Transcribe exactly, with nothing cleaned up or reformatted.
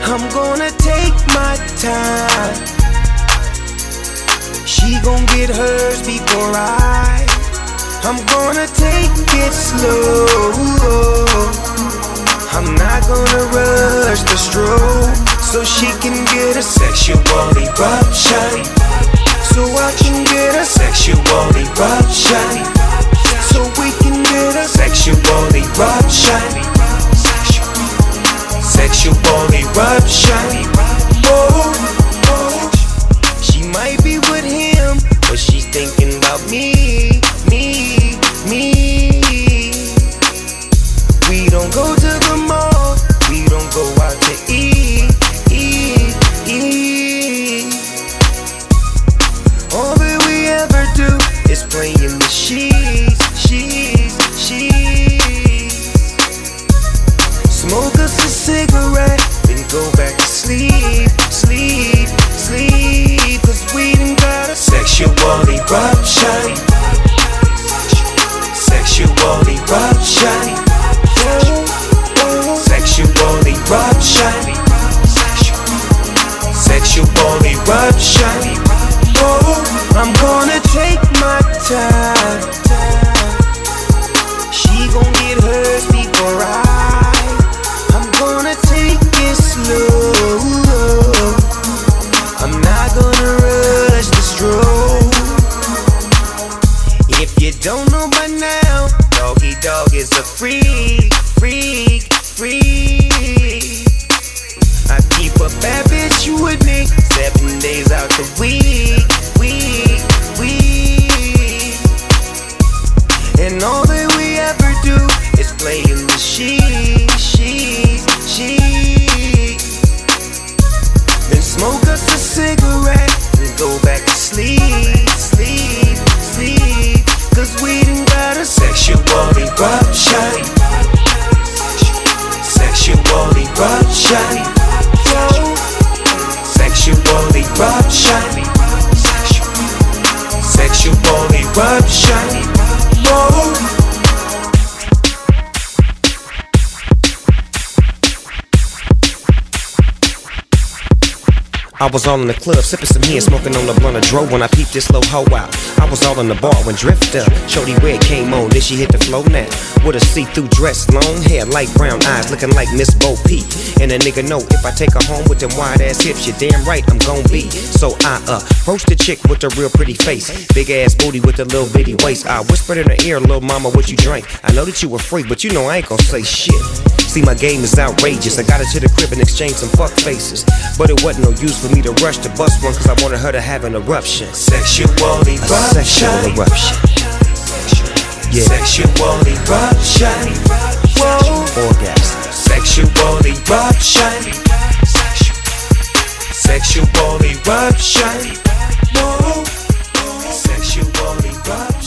I'm gonna take my time. She gon' get hers before I. I'm gonna take it slow. I'm not gonna rush the stroke, so she can get a sexual eruption. So I can get a sexual eruption. So we can get a sexual eruption. Sexual eruption. Oh, oh. She might be with him, but she's thinking about me, me, me. We don't go to the mall, we don't go out to eat, eat, eat. All that we ever do is play in the sheets, sheets, sheets. Smoke us a cigarette, then go back to sleep, sleep, sleep. Cause we done got a sexual eruption. Sexual eruption. Sexual eruption. Sexual eruption. Oh, I'm gonna take my time. She gon' get hers before I. I'm gonna take it slow. I'm not gonna rush the stroke. If you don't know by now, Doggy Dog is a freak, freak, freak. I keep a bad bitch with me seven days out the week, week, week. And all that we ever do is play in the sheets, sheets, sheets. Then smoke us a cigarette and go back to sleep, sleep, sleep. Cause we done got a sexual eruption. Sexual eruption. Sexual eruption. Sexual eruption. Whoa. I was all in the club, sipping some here, smoking on the blunt of dro when I peeped this low hoe out. I was all in the bar when Drifter, Shorty Red came on, then she hit the flow now. With a see-through dress, long hair, light brown eyes, looking like Miss Bo Peep. And a nigga know if I take her home with them wide-ass hips, you're damn right I'm gon' be. So I uh, approached the chick with a real pretty face, big-ass booty with a little bitty waist. I whispered in her ear, little mama, what you drink? I know that you a freak, but you know I ain't gon' say shit. See, my game is outrageous. I got her to the crib and exchanged some fuck faces. But it wasn't no use for me to rush to bust one, cause I wanted her to have an eruption. Sexual eruption. A sexual eruption. Yeah. Sexual eruption. Whoa. Orgasm. Sexual eruption. Sexual eruption. Whoa. Sexual eruption.